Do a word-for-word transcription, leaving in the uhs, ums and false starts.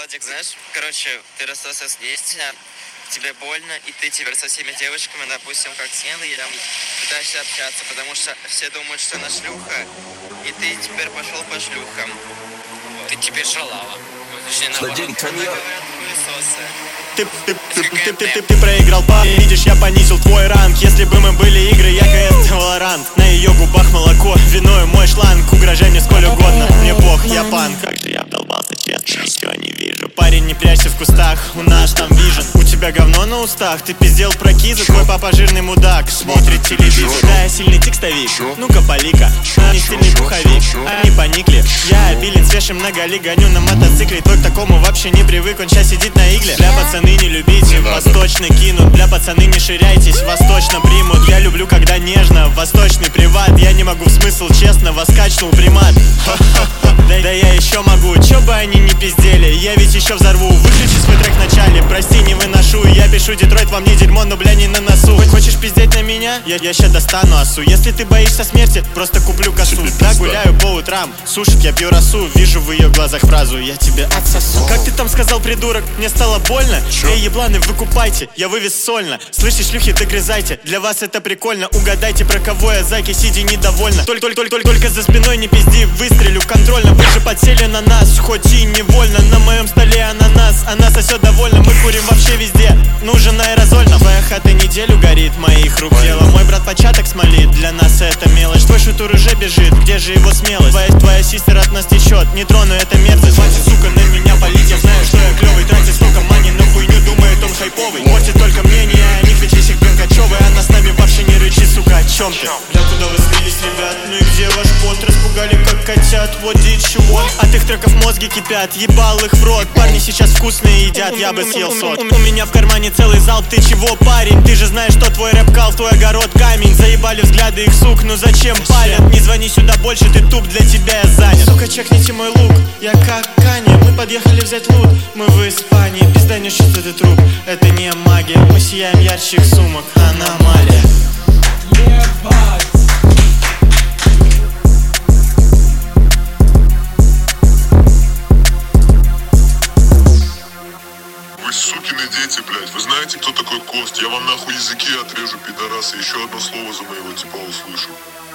Владик, знаешь, короче, ты расстался с Нестя, тебе больно, и ты теперь со всеми девочками, допустим, как с Неллом, пытаешься общаться, потому что все думают, что она шлюха, и ты теперь пошел по шлюхам. Вот. Ты теперь шалава. Точнее, наоборот. Ты, ты, ты, ты, ты, ты, ты проиграл, па. Видишь, я понизил твой ранг. Если бы мы были игры, я КС Valorant. На ее губах молоко, виною мой шланг. Угрожай мне сколь угодно, мне бог, я панк. Как же я обдолбался, честно, ничего не вижу. Парень, не прячься в кустах, у нас там вижен. У тебя говно на устах, ты пиздел про Кизу. Твой папа жирный мудак, смотрит телевизор. Да, я сильный текстовик, ну-ка полика. А не стильный пуховик, они поникли. Я обилен, свежим многолик, гоню на мотоцикле. Твой к такому вообще не привык, он сейчас сидит на игле. Для пацаны не любите, восточно кинут. Для пацаны не ширяйтесь, восточно примут. Я люблю, когда нежно, восточный приват. Я не могу в смысл, честно, вас качнул примат. Да, да я еще могу, чё бы они не пиздели. Я ведь еще взорву, выключи свой трек в начале. Прости, не выношу, я пишу Детройт, во мне дерьмо, но бля не на носу. Хочешь пиздеть на меня? Я, я ща достану осу. Если ты боишься смерти, просто куплю косу. Да, гуляю по утрам, сушек я пью росу. Вижу в ее глазах фразу, я тебе отсосу. Как ты там сказал, придурок, мне стало больно? Эй, ебланы, выкупайте, я вывез сольно. Слышишь, шлюхи, догрызайте, для вас это прикольно. Угадайте, про кого я, зайки, сиди недовольна. Только, только, только, только, только за спиной не пизди, выстрелю контрольно. Вы же подсели на нас, хоть и невольно. На моем столе ананас, она сосет довольно. Мы курим вообще везде, нужен аэрозольно. Твоя хата неделю горит, моих рук дело. Мой брат початок смолит, для нас это мелочь. Твой шутур уже бежит, где же его смелость? Твоя, твоя систер от нас течет, не трону это мерзость. Хватит, сука, на меня палить, я знаю, что я клевый. Тратит столько мани на хуйню, думает он хайповый. Портит только мнение о них, ведь весь их Гонкачевый. Она с нами вообще не рычи, сука, о чем ты? Бля, куда вы слились, ребят? Ну и где ваш пот? Распугали как котят, вот did you want? От их треков мозги кипят, ебал их в рот. Парни сейчас вкусные едят, я бы съел сот. У меня в кармане целый зал, ты чего, парень? Ты же знаешь, что твой рэп кал, твой огород камень. Заебали взгляды их сук, ну зачем палят? Не звони сюда больше, ты туп, для тебя я занят. Сука, чекните мой лук, я как Каня. Мы подъехали взять лут, мы в Испании. Пизданешь чистый труп, это не магия. Мы сияем ярче их сумок, аномалия. Вы сукины дети, блядь. Вы знаете, кто такой Кост? Я вам нахуй языки отрежу, пидорасы. Еще одно слово за моего типа услышу.